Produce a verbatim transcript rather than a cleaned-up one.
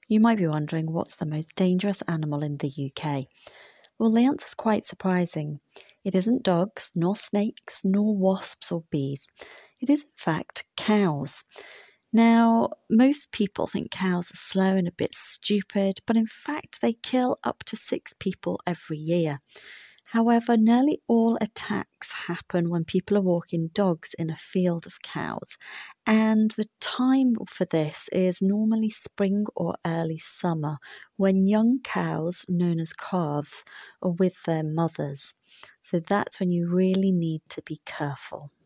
You might be wondering, what's the most dangerous animal in the U K? Well, the answer's quite surprising. It isn't dogs, nor snakes, nor wasps or bees. It is, in fact, cows. Now, most people think cows are slow and a bit stupid, but in fact, they kill up to six people every year. However, nearly all attacks happen when people are walking dogs in a field of cows, and the time for this is normally spring or early summer, when young cows, known as calves, are with their mothers. So that's when you really need to be careful.